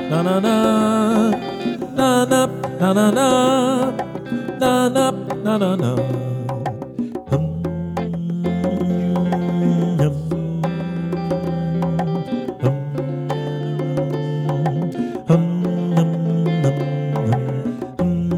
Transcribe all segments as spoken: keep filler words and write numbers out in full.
na na na, na na na na na, na na na na na. Hum, hum, hum, hum, hum,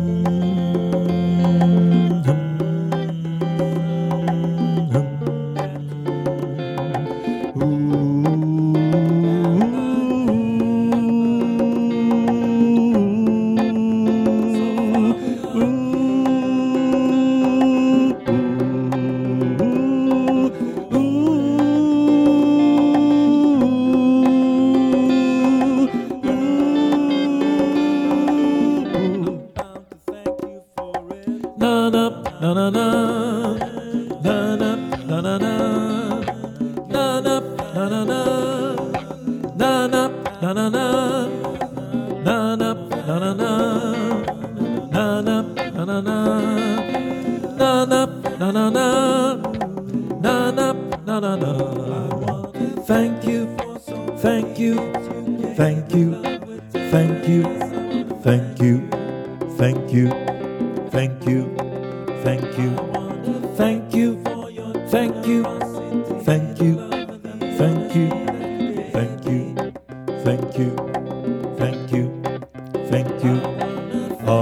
na na na na na, na na na na na, na na na na na, na na na na na, na na na na na, na na na na na, na na na na na, na na na na na. Thank you, thank you, thank you, thank you, thank you, thank you. Thank you, thank you, thank you, thank you, thank you, thank you, thank you, thank you, thank you, thank you. Ah,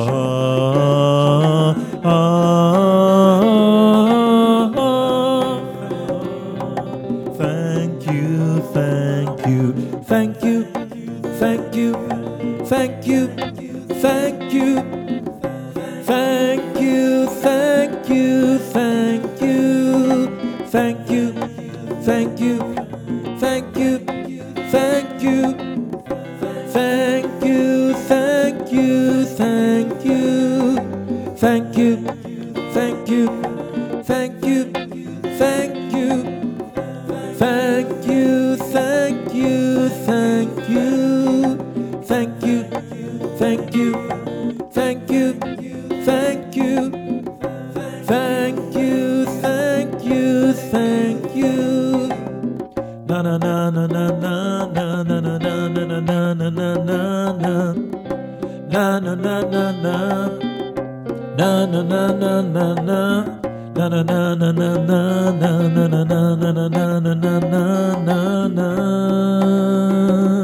ah, ah. Thank you, thank you, thank you, thank you, thank you, thank you. Thank you, thank you, thank you, thank you, thank you, thank you, thank you, thank you, thank you, thank you, thank you, thank you, thank you, thank you, thank you, thank you, thank you, thank you, thank you, thank you. Thank you, thank you, thank you, thank you. Na na na na na na na na na na na na na na na na. Na na na na na. Na na na na na na. Na na na na na na na na na na na na na na na na.